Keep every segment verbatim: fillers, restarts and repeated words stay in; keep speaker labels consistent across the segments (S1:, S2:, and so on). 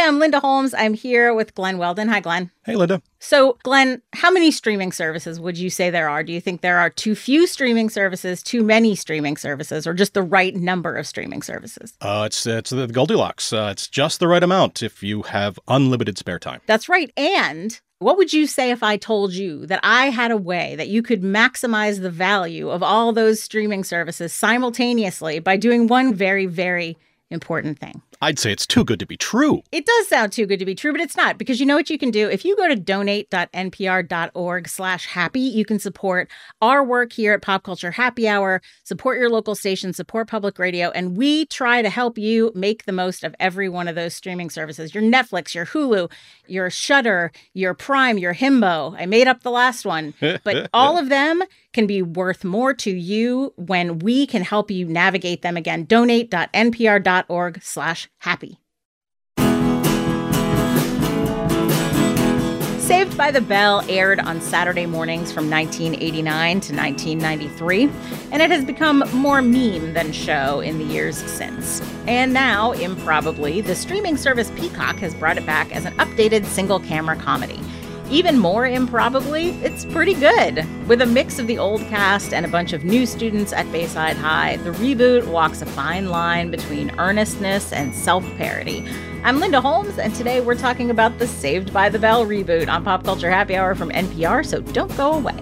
S1: I'm Linda Holmes. I'm here with Glenn Weldon. Hi, Glenn.
S2: Hey, Linda.
S1: So, Glenn, how many streaming services would you say there are? Do you think there are too few streaming services, too many streaming services, or just the right number of streaming services?
S2: Uh, it's it's the Goldilocks. Uh, it's just the right amount if you have unlimited spare time.
S1: That's right. And what would you say if I told you that I had a way that you could maximize the value of all those streaming services simultaneously by doing one very, very important thing?
S2: I'd say it's too good to be true.
S1: It does sound too good to be true, but it's not, because you know what you can do? If you go to donate.npr.org slash happy, you can support our work here at Pop Culture Happy Hour, support your local station, support public radio, and we try to help you make the most of every one of those streaming services. Your Netflix, your Hulu, your Shudder, your Prime, your Himbo. I made up the last one, but all of them can be worth more to you when we can help you navigate them. Again, donate.npr.org slash happy. Saved by the Bell aired on Saturday mornings from nineteen eighty-nine to nineteen ninety-three, and it has become more meme than show in the years since. And now, improbably, the streaming service Peacock has brought it back as an updated single-camera comedy. Even more improbably, it's pretty good. With a mix of the old cast and a bunch of new students at Bayside High, the reboot walks a fine line between earnestness and self-parody. I'm Linda Holmes, and today we're talking about the Saved by the Bell reboot on Pop Culture Happy Hour from N P R, so don't go away.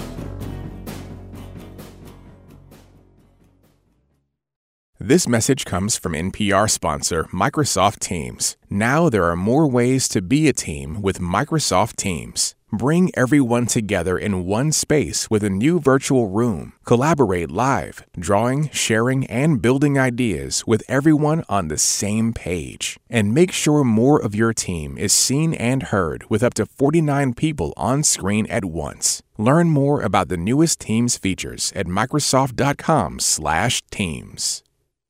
S3: This message comes from N P R sponsor Microsoft Teams. Now there are more ways to be a team with Microsoft Teams. Bring everyone together in one space with a new virtual room. Collaborate live, drawing, sharing, and building ideas with everyone on the same page. And make sure more of your team is seen and heard with up to forty-nine people on screen at once. Learn more about the newest Teams features at Microsoft.com slash Teams.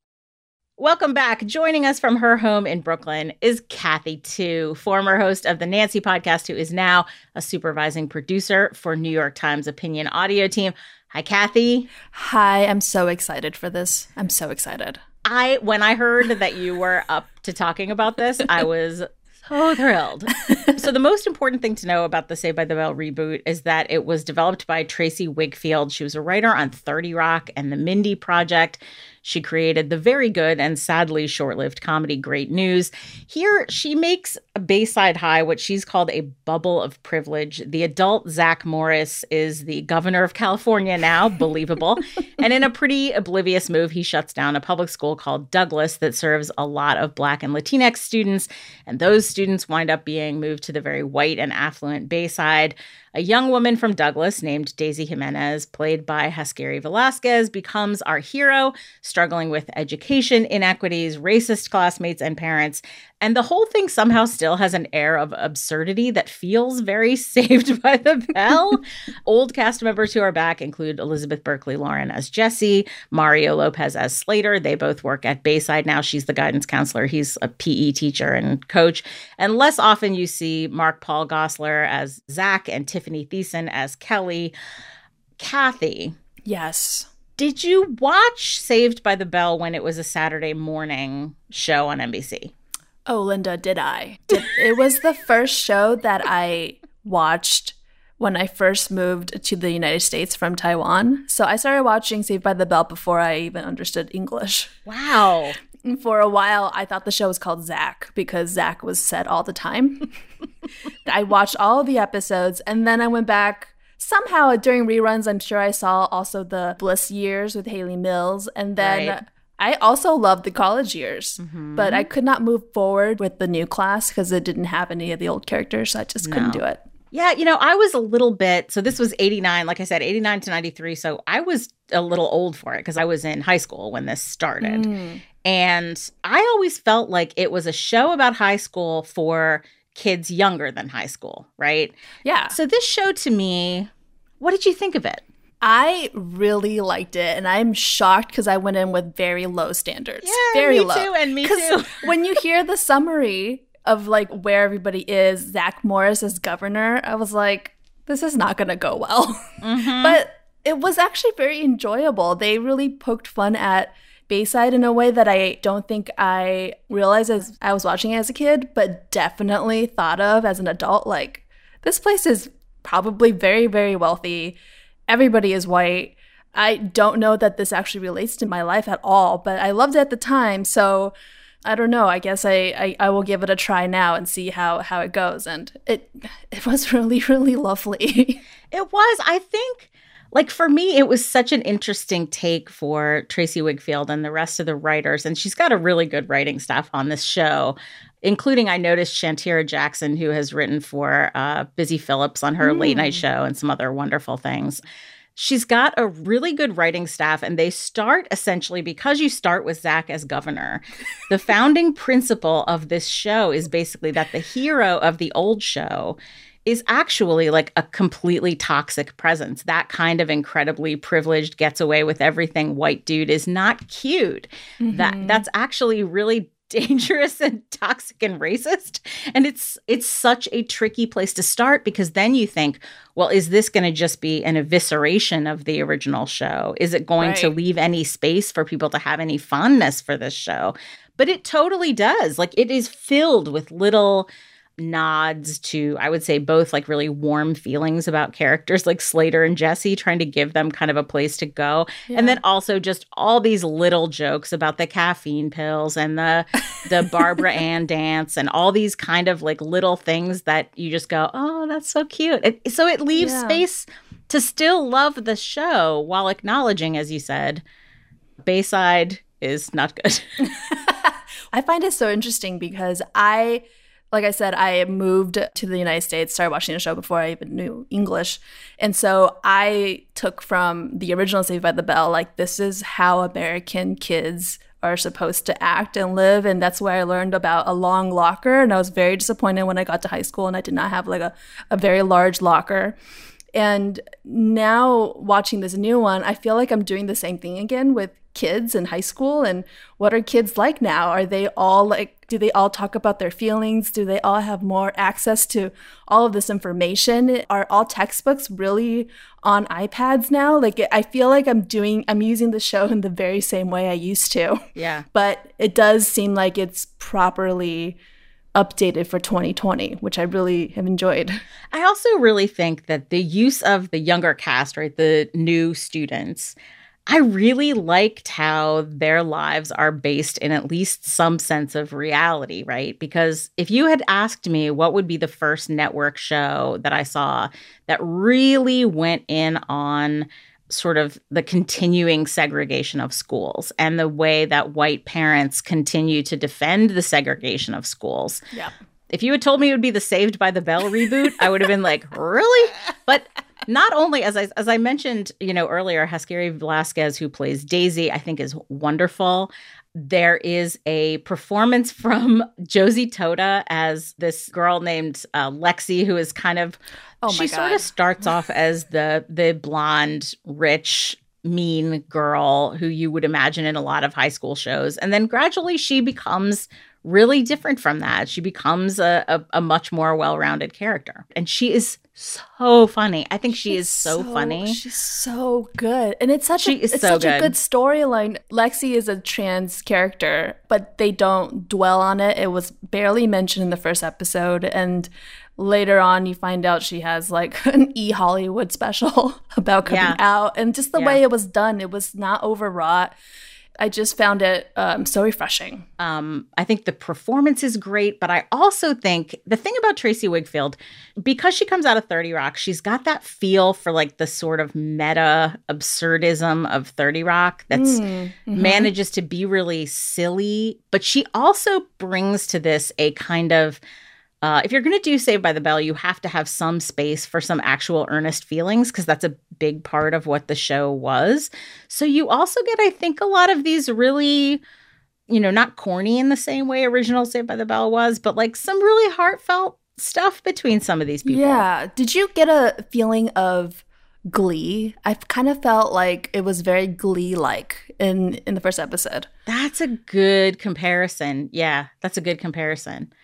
S1: Welcome back. Joining us from her home in Brooklyn is Kathy Tu, former host of the Nancy podcast, who is now a supervising producer for New York Times Opinion Audio Team. Hi, Kathy.
S4: Hi, I'm so excited for this. I'm so excited.
S1: I, when I heard that you were up to talking about this, I was so thrilled. So the most important thing to know about the Saved by the Bell reboot is that it was developed by Tracy Wigfield. She was a writer on thirty Rock and The Mindy Project. She created the very good and sadly short-lived comedy Great News. Here, she makes Bayside High what she's called a bubble of privilege. The adult Zach Morris is the governor of California now, believable. And in a pretty oblivious move, he shuts down a public school called Douglas that serves a lot of Black and Latinx students. And those students wind up being moved to the very white and affluent Bayside. A young woman from Douglas named Daisy Jimenez, played by Haskari Velasquez, becomes our hero, struggling with education inequities, racist classmates and parents. And the whole thing somehow still has an air of absurdity that feels very Saved by the Bell. Old cast members who are back include Elizabeth Berkley Lauren as Jessie, Mario Lopez as Slater. They both work at Bayside now. She's the guidance counselor. He's a P E teacher and coach. And less often you see Mark Paul Gosselaar as Zach and Tiffany Thiessen as Kelly. Kathy.
S4: Yes.
S1: Did you watch Saved by the Bell when it was a Saturday morning show on N B C?
S4: Oh, Linda, did I? Did, it was the first show that I watched when I first moved to the United States from Taiwan. So I started watching Saved by the Bell before I even understood English.
S1: Wow.
S4: For a while, I thought the show was called Zach because Zach was said all the time. I watched all of the episodes, and then I went back. Somehow during reruns, I'm sure I saw also the Bliss years with Hayley Mills, and then right. I also loved the college years, mm-hmm. but I could not move forward with the new class because it didn't have any of the old characters, so I just no. couldn't do it.
S1: Yeah, you know, I was a little bit, so this was eighty-nine, like I said, eighty-nine to ninety-three, so I was a little old for it because I was in high school when this started. Mm. And I always felt like it was a show about high school for kids younger than high school, right?
S4: Yeah.
S1: So this show to me, what did you think of it?
S4: I really liked it, and I'm shocked because I went in with very low standards.
S1: Yeah,
S4: very
S1: me
S4: low.
S1: too, and me too.
S4: When you hear the summary of like where everybody is, Zach Morris as governor, I was like, this is not going to go well. Mm-hmm. But it was actually very enjoyable. They really poked fun at Bayside in a way that I don't think I realized as I was watching it as a kid, but definitely thought of as an adult. Like, this place is probably very, very wealthy. Everybody is white. I don't know that this actually relates to my life at all, but I loved it at the time. So I don't know. I guess I, I, I will give it a try now and see how, how it goes. And it it was really, really lovely.
S1: It was. I think, like, for me, it was such an interesting take for Tracy Wigfield and the rest of the writers. And she's got a really good writing staff on this show, including, I noticed, Shantira Jackson, who has written for uh, Busy Phillips on her mm. late night show and some other wonderful things. She's got a really good writing staff, and they start essentially because you start with Zach as governor. The founding principle of this show is basically that the hero of the old show is actually like a completely toxic presence. That kind of incredibly privileged, gets away with everything white dude is not cute. Mm-hmm. That that's actually really dangerous and toxic and racist. And it's it's such a tricky place to start, because then you think, well, is this going to just be an evisceration of the original show? Is it going right. to leave any space for people to have any fondness for this show? But it totally does. Like, it is filled with little nods to, I would say, both like really warm feelings about characters like Slater and Jesse, trying to give them kind of a place to go. Yeah. And then also just all these little jokes about the caffeine pills and the the Barbara Ann dance and all these kind of like little things that you just go, oh, that's so cute. It, so it leaves yeah. space to still love the show while acknowledging, as you said, Bayside is not good.
S4: I find it so interesting because I... Like I said, I moved to the United States, started watching the show before I even knew English. And so I took from the original Saved by the Bell, like, this is how American kids are supposed to act and live. And that's where I learned about a long locker. And I was very disappointed when I got to high school and I did not have like a, a very large locker. And now watching this new one, I feel like I'm doing the same thing again with kids in high school. And what are kids like now? Are they all like, do they all talk about their feelings? Do they all have more access to all of this information? Are all textbooks really on iPads now? Like, I feel like I'm doing, I'm using the show in the very same way I used to.
S1: Yeah.
S4: But it does seem like it's properly updated for twenty twenty, which I really have enjoyed.
S1: I also really think that the use of the younger cast, right, the new students, I really liked how their lives are based in at least some sense of reality, right? Because if you had asked me what would be the first network show that I saw that really went in on sort of the continuing segregation of schools and the way that white parents continue to defend the segregation of schools.
S4: Yeah.
S1: If you had told me it would be the Saved by the Bell reboot, I would have been like, really? But not only, as I as I mentioned, you know, earlier, Haskari Velasquez, who plays Daisy, I think is wonderful. There is a performance from Josie Tota as this girl named uh, Lexi, who is kind of,
S4: oh my
S1: she
S4: God.
S1: sort of starts off as the the blonde, rich, mean girl who you would imagine in a lot of high school shows. And then gradually she becomes really different from that. She becomes a, a, a much more well-rounded character. And she is so funny. I think she
S4: she's
S1: is so,
S4: so
S1: funny.
S4: She's so good. And it's such,
S1: she
S4: a,
S1: is
S4: it's
S1: so
S4: such
S1: good.
S4: a good storyline. Lexi is a trans character, but they don't dwell on it. It was barely mentioned in the first episode. And later on, you find out she has like an E! Hollywood special about coming
S1: yeah.
S4: out. And just the
S1: yeah.
S4: way it was done, it was not overwrought. I just found it um, so refreshing.
S1: Um, I think the performance is great, but I also think the thing about Tracy Wigfield, because she comes out of thirty Rock, she's got that feel for like the sort of meta absurdism of thirty Rock that's
S4: mm-hmm.
S1: manages to be really silly, but she also brings to this a kind of Uh, if you're going to do Saved by the Bell, you have to have some space for some actual earnest feelings, because that's a big part of what the show was. So you also get, I think, a lot of these really, you know, not corny in the same way original Saved by the Bell was, but like some really heartfelt stuff between some of these people.
S4: Yeah. Did you get a feeling of Glee? I kind of felt like it was very Glee-like in, in the first episode.
S1: That's a good comparison. Yeah, that's a good comparison.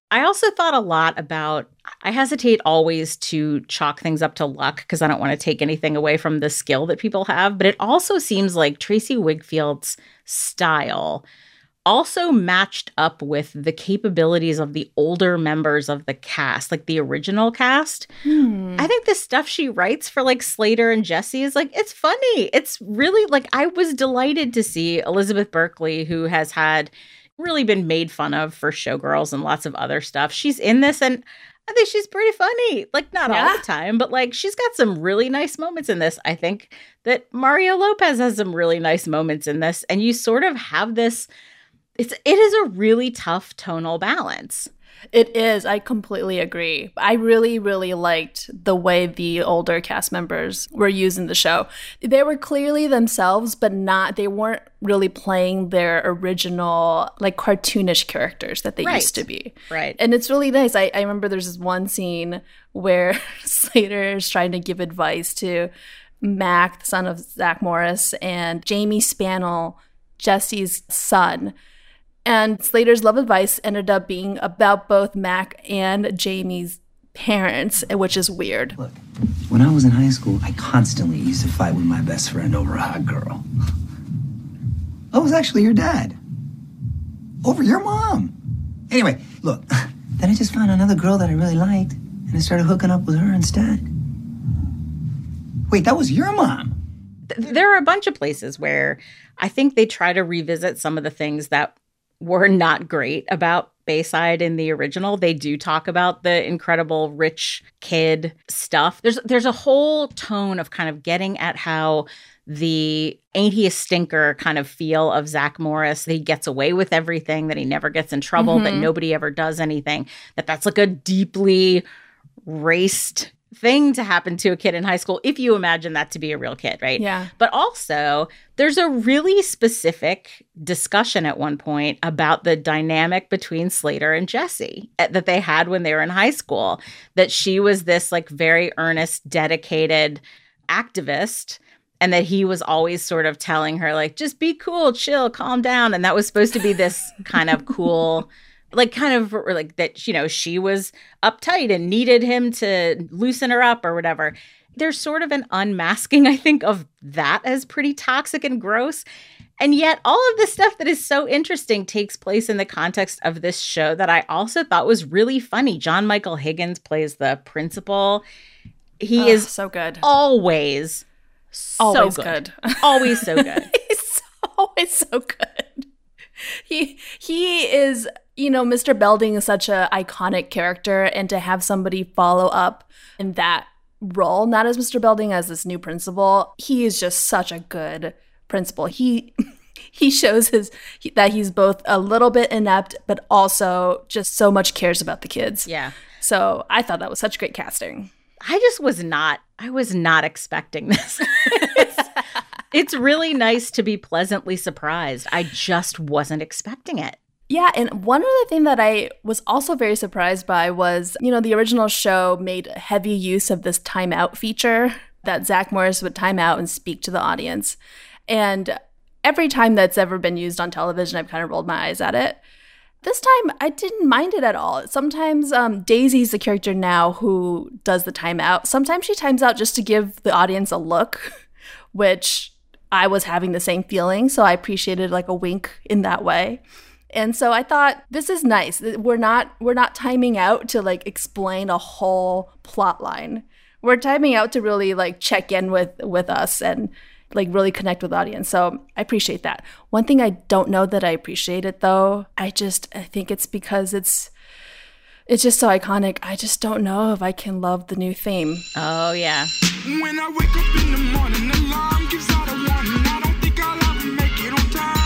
S1: I also thought a lot about, I hesitate always to chalk things up to luck because I don't want to take anything away from the skill that people have, but it also seems like Tracy Wigfield's style also matched up with the capabilities of the older members of the cast, like the original cast. Hmm. I think the stuff she writes for like Slater and Jesse is like, it's funny. It's really like, I was delighted to see Elizabeth Berkley, who has had really been made fun of for Showgirls and lots of other stuff. She's in this and I think she's pretty funny. Like, not yeah. all the time, but like she's got some really nice moments in this. I think that Mario Lopez has some really nice moments in this. And you sort of have this, it's it is a really tough tonal balance.
S4: It is. I completely agree. I really, really liked the way the older cast members were used in the show. They were clearly themselves, but not, they weren't really playing their original, like, cartoonish characters that they
S1: right.
S4: used to be.
S1: Right.
S4: And it's really nice. I, I remember there's this one scene where Slater is trying to give advice to Mac, the son of Zach Morris, and Jamie Spannell, Jesse's son. And Slater's love advice ended up being about both Mac and Jamie's parents, which is weird.
S5: Look, when I was in high school, I constantly used to fight with my best friend over a hot girl. I was actually your dad. Over your mom. Anyway, look, then I just found another girl that I really liked, and I started hooking up with her instead. Wait, that was your mom?
S1: There are a bunch of places where I think they try to revisit some of the things that were not great about Bayside in the original. They do talk about the incredible rich kid stuff. There's there's a whole tone of kind of getting at how the ain't he a stinker kind of feel of Zach Morris, that he gets away with everything, that he never gets in trouble, mm-hmm. that nobody ever does anything, that that's like a deeply raced thing to happen to a kid in high school, if you imagine that to be a real kid, right?
S4: Yeah.
S1: But also, there's a really specific discussion at one point about the dynamic between Slater and Jesse that they had when they were in high school, that she was this like very earnest, dedicated activist, and that he was always sort of telling her like, just be cool, chill, calm down. And that was supposed to be this kind of cool... like kind of like that, you know, she was uptight and needed him to loosen her up or whatever. There's sort of an unmasking, I think, of that as pretty toxic and gross. And yet all of this stuff that is so interesting takes place in the context of this show that I also thought was really funny. John Michael Higgins plays the principal. He oh, is
S4: so good.
S1: Always so
S4: always
S1: good.
S4: good.
S1: Always so good.
S4: He's always so good. He he is... You know, Mister Belding is such an iconic character, and to have somebody follow up in that role, not as Mister Belding, as this new principal, he is just such a good principal. He he shows his he, that he's both a little bit inept, but also just so much cares about the kids.
S1: Yeah.
S4: So I thought that was such great casting.
S1: I just was not, I was not expecting this. it's, it's really nice to be pleasantly surprised. I just wasn't expecting it.
S4: Yeah, and one other thing that I was also very surprised by was, you know, the original show made heavy use of this timeout feature that Zach Morris would time out and speak to the audience. And every time that's ever been used on television, I've kind of rolled my eyes at it. This time, I didn't mind it at all. Sometimes um, Daisy's the character now who does the timeout. Sometimes she times out just to give the audience a look, which I was having the same feeling. So I appreciated like a wink in that way. And so I thought, this is nice. We're not we're not timing out to like explain a whole plot line. We're timing out to really like check in with with us and like really connect with the audience. So I appreciate that. One thing I don't know that I appreciate it though, I just I think it's because it's it's just so iconic. I just don't know if I can love the new theme.
S1: Oh yeah.
S6: When I wake up in the morning, the alarm gives out a warning. I don't think I'll ever make it on time.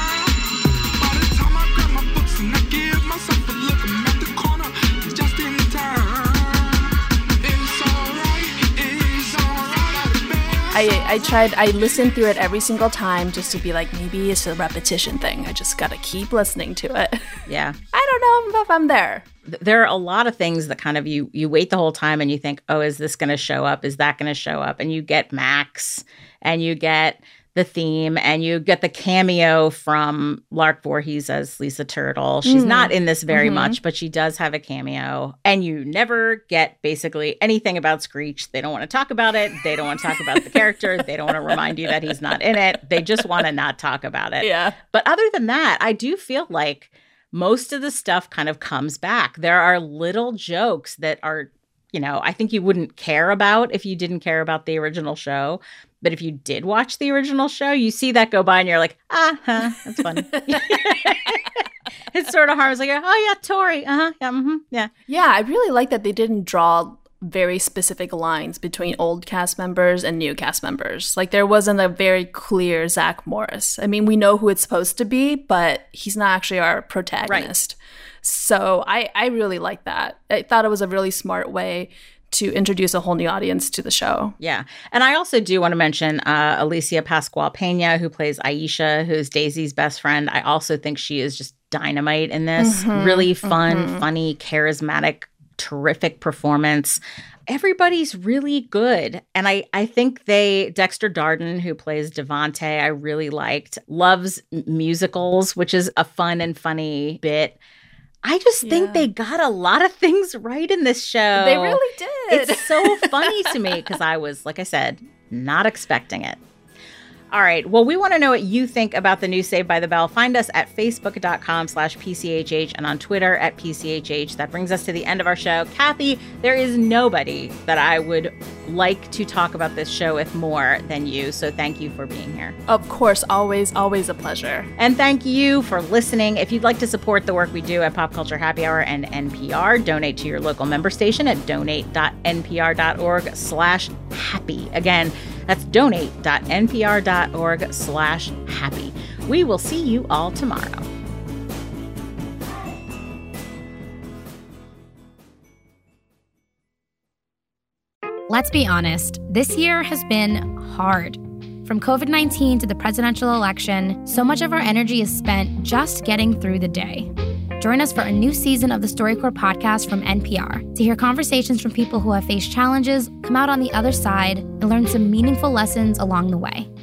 S4: I, I tried, I listened through it every single time just to be like, maybe it's a repetition thing. I just got to keep listening to it.
S1: Yeah.
S4: I don't know if I'm there.
S1: There are a lot of things that kind of you, you wait the whole time and you think, oh, is this going to show up? Is that going to show up? And you get Max and you get the theme, and you get the cameo from Lark Voorhees as Lisa Turtle. She's mm. not in this very mm-hmm. much, but she does have a cameo. And you never get basically anything about Screech. They don't want to talk about it. They don't want to talk about the character. They don't want to remind you that he's not in it. They just want to not talk about it.
S4: Yeah.
S1: But other than that, I do feel like most of the stuff kind of comes back. There are little jokes that are, you know, I think you wouldn't care about if you didn't care about the original show. But if you did watch the original show, you see that go by and you're like, ah, huh, that's funny. It's sort of harmless. Like, oh, yeah, Tori. Uh-huh. Yeah, mm-hmm, yeah.
S4: Yeah, I really like that they didn't draw very specific lines between old cast members and new cast members. Like, there wasn't a very clear Zach Morris. I mean, we know who it's supposed to be, but he's not actually our protagonist. Right. So I, I really like that. I thought it was a really smart way to introduce a whole new audience to the show.
S1: Yeah. And I also do want to mention uh, Alicia Pascual Pena, who plays Aisha, who's Daisy's best friend. I also think she is just dynamite in this. Mm-hmm, really fun, mm-hmm. funny, charismatic, terrific performance. Everybody's really good. And I, I think they, Dexter Darden, who plays Devante, I really liked, loves musicals, which is a fun and funny bit. I just yeah. think they got a lot of things right in this show.
S4: They really did.
S1: It's so funny to me because I was, like I said, not expecting it. All right. Well, we want to know what you think about the new Saved by the Bell. Find us at facebook.com slash PCHH and on Twitter at P C H H. That brings us to the end of our show. Kathy, there is nobody that I would like to talk about this show with more than you. So thank you for being here.
S4: Of course. Always, always a pleasure.
S1: And thank you for listening. If you'd like to support the work we do at Pop Culture Happy Hour and N P R, donate to your local member station at donate.npr.org slash happy. Again, that's donate.npr.org slash happy. We will see you all tomorrow.
S7: Let's be honest, this year has been hard. From covid nineteen to the presidential election, so much of our energy is spent just getting through the day. Join us for a new season of the StoryCorps podcast from N P R to hear conversations from people who have faced challenges, come out on the other side, and learn some meaningful lessons along the way.